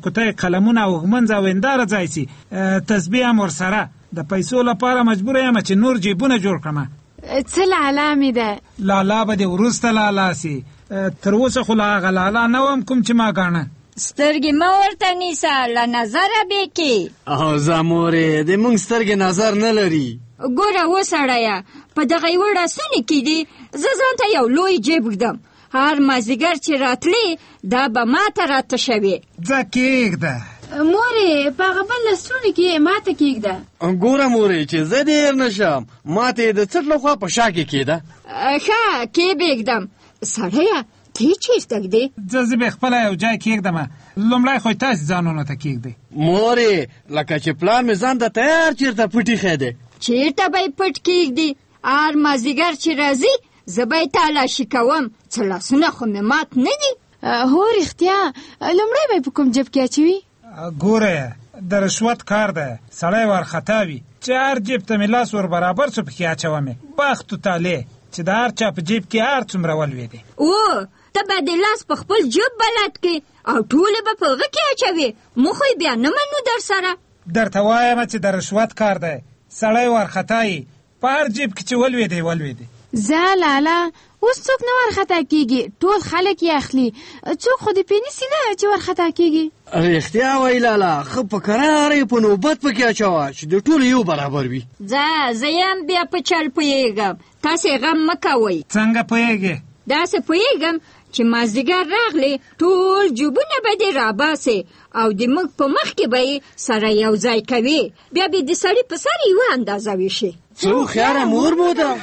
کوتای قلمونه او ږمنځ او هنداره ځای سي. تسبیح هم ورسره. د پیسو لپاره مجبوره یم چې نور جیبونه جوړ کړم. څه لالا مې ده؟ لالا به دې وروسته لالا سي. تر اوسه خو لا هغه لالا نه وم کوم چې ما ګاڼه. سترګې مه ورته نیسه، له نظره بېکې. اوزه مورې، د موږ سترګې نظر نه لري. ګوره وسړیه، په دغه یوه ډاسونې کې دي زه ځان ته یو لوی جیب ږدم. هر مازدیګر چې راتلې دا به ما ته راته شوې. ځه کېږده مورې، په هغه بل لستونې کې ما ته کېږده. ګوره مورې چې زه دې نشم، ما ته یې د څټ له خوا په شا کې کېده. ښه کې بېږدم. سړیه ته چېرته ږدې؟ زه به خپله یو ځای کېږدم. لومړی خو تاسې ځانونو ته کېږدئ. مورې لکه چې پلار مې ځان ته تیار چېرته پټ ایښی دی. چېرته به یې پټ کېږدي؟ هر مازدیګر چې راځي زه به یې تالاشي کوم. څه لاسونه خو مې مات نه دي. هو رښتیا؟ لومړی به یې په کوم جب کې اچوي؟ ګوره د رشوت کار ده، سړی وارخطا وي چې هر جیب ته مې لاس ور برابر څو پکې اچومې. بخت و طالع چې د هر چا په جیب کې هر څومره ولوېدې. او ته به د لاس په خپل جیب بلد کې او ټولې به په هغه کې اچوې. موږ خو بیا نه منو در سره. درته وایم چې د رشوت کار ده، سړی وارخطا یي، په هر جیب کې چې ولوېدې. زه لالا اوس څوک نه ورخطا کېږي، ټول خلک یې اخلي. څوک خو دې پې نیسي نه چې ورخطا کېږي. رښتیا وایي لالا، ښه په کراره یې په نوبت پکې اچوه چې د ټولو یو برابر وي. زه یم بیا په چل پوهېږم، تاسې غم مه کوئ. څنګه پوهېږې؟ داسې پوهېږم چې مازدیګر راغلی ټول جوبونه به دې راباسې او د موږ په مخ کې به یې سره یو ځای کوي. بیا به د سړي په سر یوه اندازه ویشي. څه هوښیاره مور مو ده.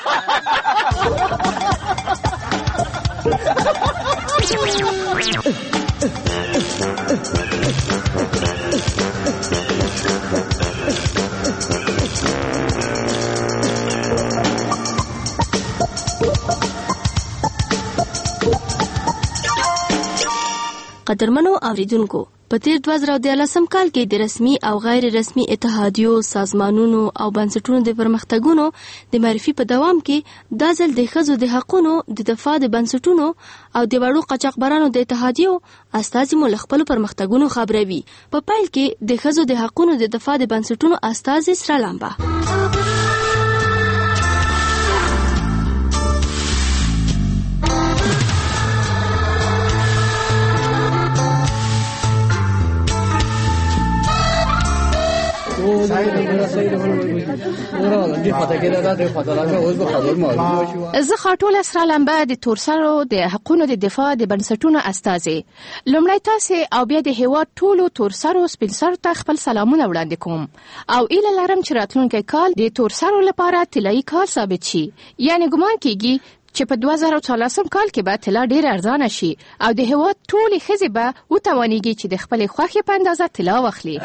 قدرمنو اوریدونکو، په تیر 2014 کال کې د رسمي او غیر رسمي اتحادیو، سازمانونو او بنسټونو د پرمختګونو د معرفي په دوام کې دا ځل د ښځو د حقونو د دفاع د بنسټونو او د وړو قاچاقبرانو د اتحادیو استازي مو له خپلو پرمختګونو خبروي. په پیل کې د ښځو د حقونو د دفاع د بنسټونو استازي سره لامبه. زه خاطول اسرا لمبه د تورسرو د حقونو د دفاع د بنسټونو استازي. لومړی تاسې او بیا د هیواد ټولو تورسرو سپینسرو ته خپل سلامونه وړاندې کوم او ایله لرم چې راتلونکی کال د تورسرو لپاره طلایي کال ثابت شي. یعنی ګمان کیږي چې په 2014 کال کې به طلا ډېر ارزانه شي او د هیواد ټولې ښځې به وتوانیږي چې د خپلې خوښې په اندازه طلا واخلي.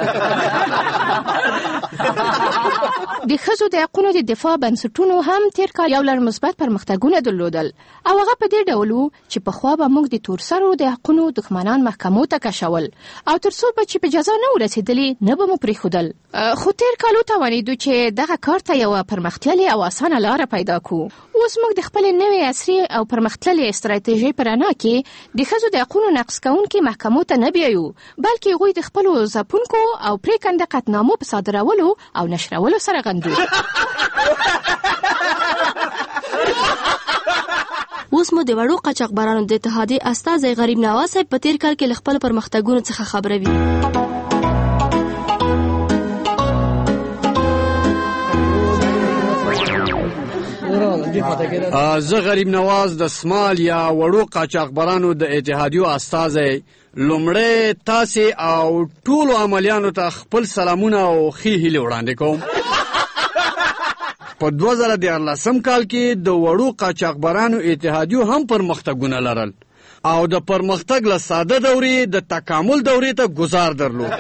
د ښځو د حقونو د دفاع بنسټونو هم تیر کال یو لړ مثبت پرمختګونه درلودل او هغه په دې ډول و چې پخوا به موږ د تورسرو د حقونو دښمنان محکمو ته کشول او تر څو به چې په جزا نه ورسېدلې نه به مو پرېښودل. خو تیر کال وتوانېدو چې دغه کار ته یوه پرمختللې او اسانه لاره پیدا کړو. اوس موږ د خپلې نوې عصري او پرمختللې استراتیژۍ په رڼا کې د ښځو د حقونو نقض کوونکي محکمو ته نه بیایو، بلکې هغوی د خپلو ځپونکو او پرېکنده قطعنامو په صادرولو او نشرولو سره غندو. اوس مو د وړو قاچاقبرانو د اتحادیې استازی غریب نواز صاحب په تیر کال کې له خپلو پرمختګونو څخه خبروي. زه غریب نواز د سمال یا وړو قاچاقبرانو د اتحادیو استازی لومړی تاسې او ټولو عملیانو ته خپل سلامونه او ښې هیلې وړاندې کوم. په 2014 کال کې د وړو قاچاقبرانو اتحادیو هم پرمختګونه لرل او د پرمختګ له ساده دورې د تکامل دورې ته گذار درلود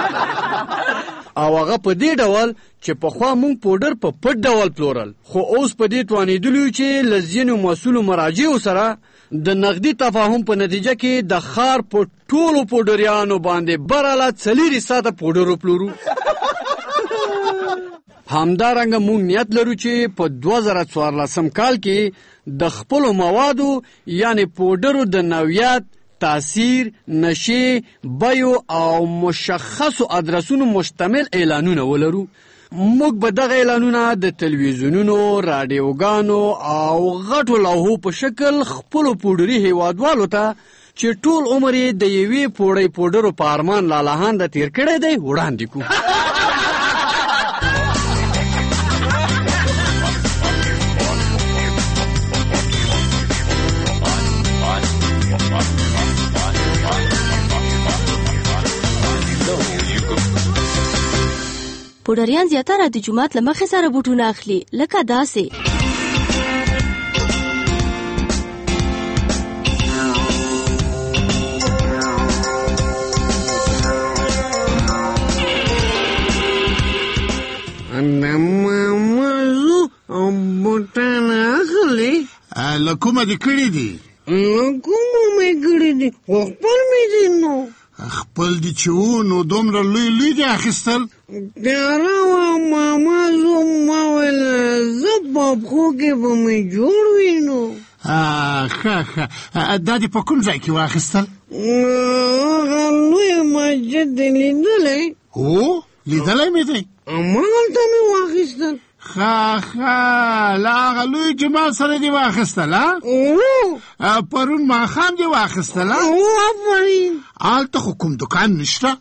او هغه په دې ډول چې پخوا مونږ پوډر په پټ ډول پلورل، خو اوس په دې توانېدلو چې له ځینو مسؤلو مراجعو سره د نقدي تفاهم په نتیجه کې د ښار په ټولو پوډریانو باندې براله 4 ساعته پوډر وپلورو. همدارنګه مونږ نیت لرو چې په 2014 کال کې د خپلو موادو یعنی پوډرو د نوعیت، تاثیر، نشي، بیو او مشخصو ادرسونو مشتمل اعلانونه ولرو. موږ به دغه اعلانونه د تلویزیونونو، رادیوګانو او غټو لوحو په شکل خپلو پوډري هیوادوالو ته چې ټول عمر یې د یوې پوړۍ پوډرو په ارمان لالهانده تیر کړی دی وړاندې کړو. پوډریان زیاتره د جومات له مخې سره بوټونه اخلي، لکه داسې. بوټان اخلي؟ له کومه دې کړي دي؟ له کومه مې کړي دي؟ خپل مې دي. نو خپل دي چې و نو دومره لوی دي اخیستل؟ تیاره وه ماما، زه ما ویل زه په پښو کې به مې جوړ وي. نو ښه دا دې په کوم ځای کې واخیستل؟ هغه لوی مسجد دې لیدلی؟ هو لیدلی مې دی. همالته مې واخیستل. له هغه لوی جماعت سره دې واخیستل؟ پرون ماښام دې واخیستل؟ آفرین. هلته خو کوم دکان نشته؟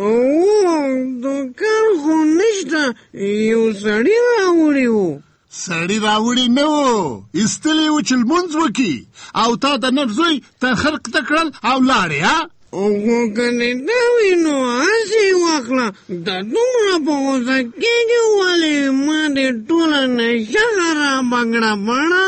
دکان خو نشته، یو سړي راوړی و. سړي راوړی نه و، ایستلی و چې لمونځ وکړي او تا د نر زوی تر خرق ته کړل او لاړې. خو که دې دا وي نو هسې یې واخله. دا دومره په غوسه کېږي ولې؟ ما دې ټوله نشه خرابه کړه بڼه.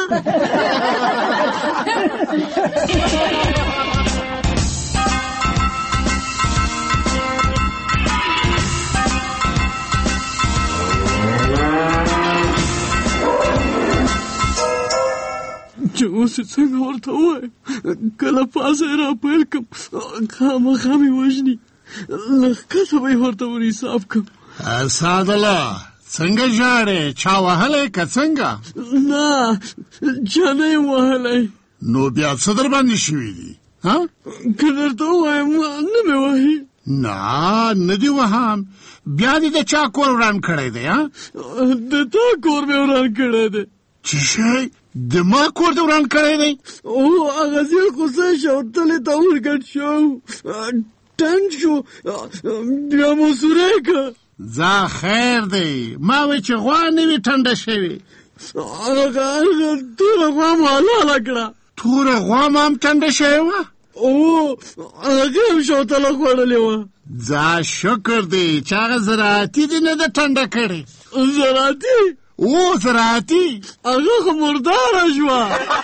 چې اوس یې څنګه ورته ووایم؟ کله پاسه یې راپیل کړم خامخا مې وژني، له ښکته به یې ورته ور حساب کړم. سعدالله څنګه ژاړې؟ چا وهلی که څنګه؟ نه چا نه یم وهلی. نو بیا څه در باندې شوي دي؟ که درته ووایم نه مې وهي. نه دې وهم. بیا دې د چا کور وران کړی دی؟ د تا کور مې وران کړی دی. څه شی؟ د ما کور دې وران کړی دی؟ هغه ځای غوسه شو، تلې ته ورګډ شو، ټنګ شو، بیا مو سوری کړه. ځه خیر دی، ما وی چې غوا نه وي ټنډه شوې. هغه توره غوا مو حلاله کړه. توره غوا مو هم ټنډه شوې وه؟ هغه هم شوتله خوړلې وه. ځه شکر دی چې هغه زراعتي دې نه ده ټنډه کړې. زراعتي؟ زراعتي هغه خو مرداره شوه.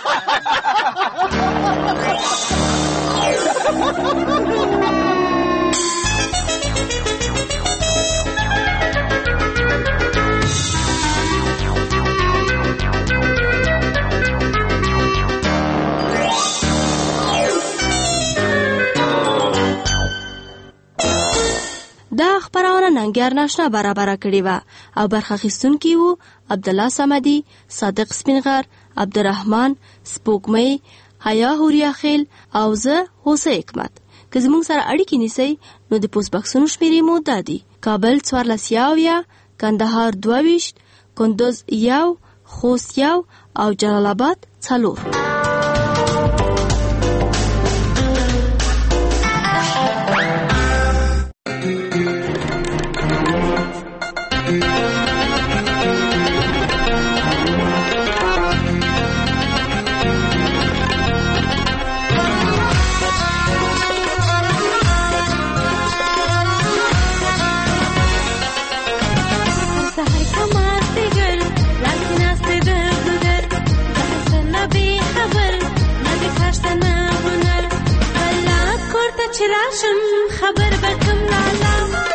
دا خبرونه ننګیار ناشنا برابره کړې وه او برخه اخیستونکي وو عبدالله صمدي، صادق سپینغر، عبدالرحمن، سپوږمۍ، حیا هوریا خیل او زه هوسه حکمت. که زموږ سره اړیکې نیسئ نو د پوسټ بکسونو شمیرې مو دا دي: کابل 1470، کندهار 22، کندوز 1، خوست 1 او جلال آباد 4. چراشم خبر بکم لالا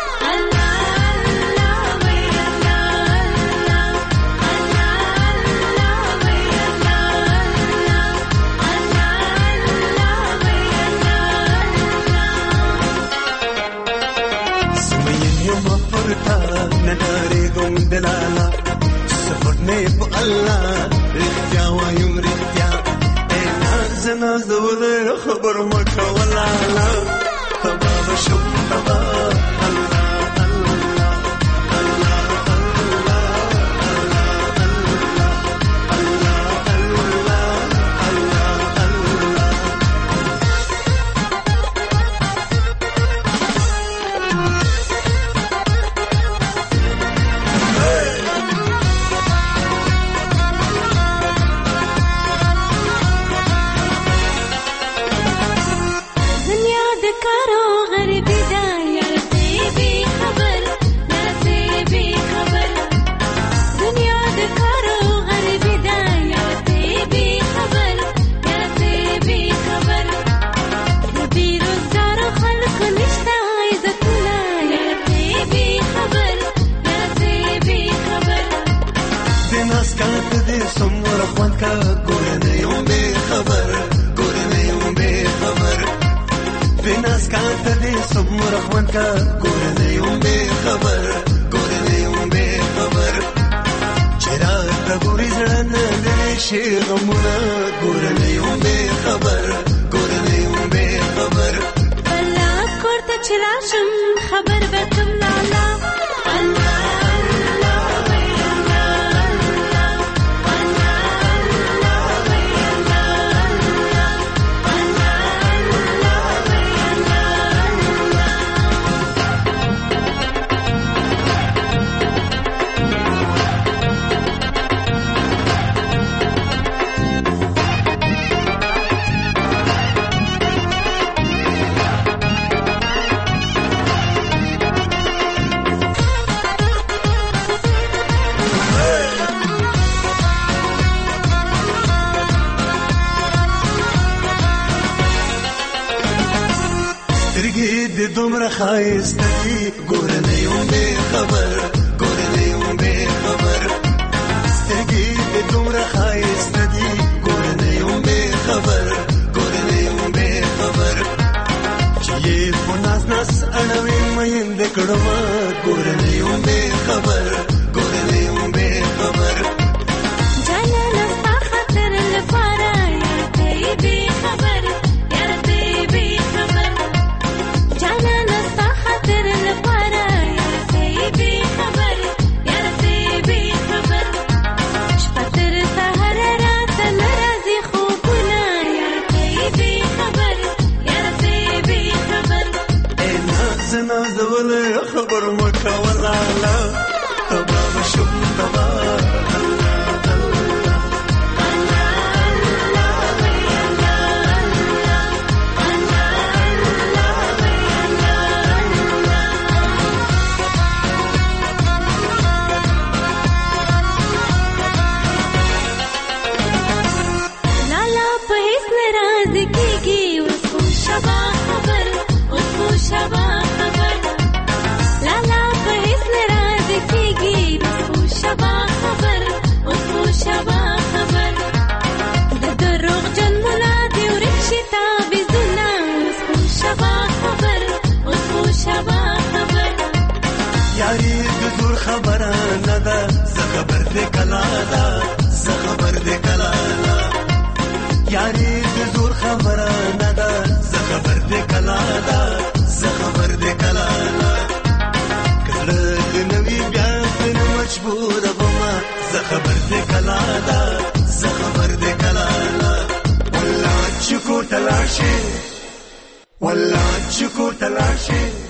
سمين يوم فرتا نداري قوم دلالا سفرني بالله رختيا ويوم رختيا نازولې خبر مکه ولاله تبا بشم تبا دومره خایسته دي ګوره نه یم بې خبر ګوره نه یم بې خبر سترګې دې دومره خایسته دي ګوره نه یم بې خبر ګوره نه یم بې خبر چې یې په ناز ناز اړوې مین دې کړم ګوره نه یم بې خبر ګوره نه یم بې خبر جانانه ستا خاطر لپاره یار ته یې بې خبر یار ته یې بې خبر جانانه ستا خاطر لپاره یار ته یې بې خبر یار ته یې بې خبر شپه تر سهاره راته نه راځي خوبونه یار ته یې بې خبر یار ته یې بې خبر ای ناز نازولې خبر مه کوه لاله تبا بشم تبا یاری د زور خبره نه ده زه خبر دې کلا ده زه خبر دې کلا ده یاری د زور خبره نه ده زه خبر دې کلا ده زه خبر دې کلا ده کله دې نوی بیا دې مجبور بما زه خبر دې کلا ده زه خبر دې کلا ده والله چې کو تلاشي والله چې کو تلاشي